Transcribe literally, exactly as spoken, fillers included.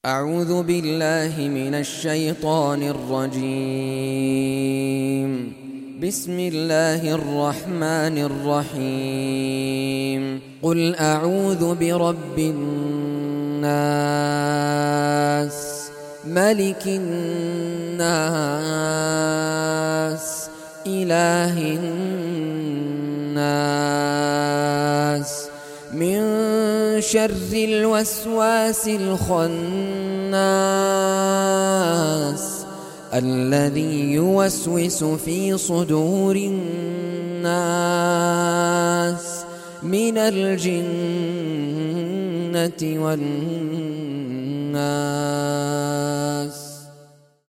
أعوذ بالله من الشيطان الرجيم. بسم الله الرحمن الرحيم. قل أعوذ برب الناس ملك الناس إله الناس من شر الوسواس الخناس الذي يوسوس في صدور الناس من الجنة والناس.